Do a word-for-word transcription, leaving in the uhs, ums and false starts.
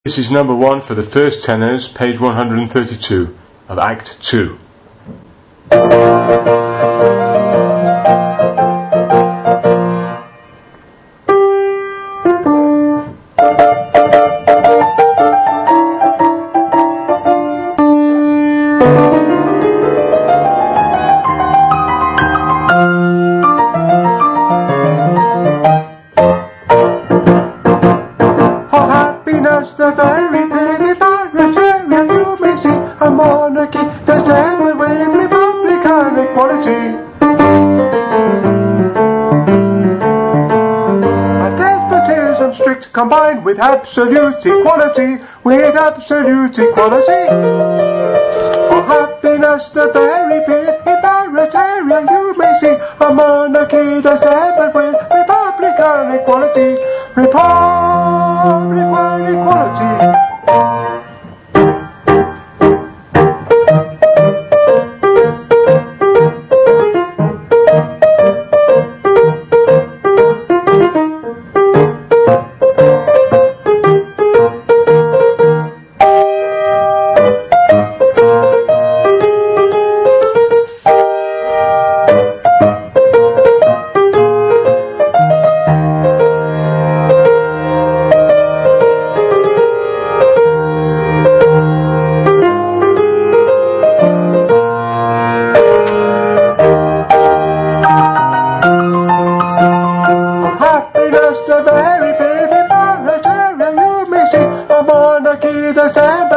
This is number one for the first tenors, page one hundred thirty-two of Act two. The very pretty Barratarian you may see a monarchy that's ever with republican equality. A despotism strict combined with absolute equality, with absolute equality. For happiness the very pretty Barratarian you may see a monarchy that's ever with republican equality. Republican equality. The very pretty Barratarian you may see a monarchy that's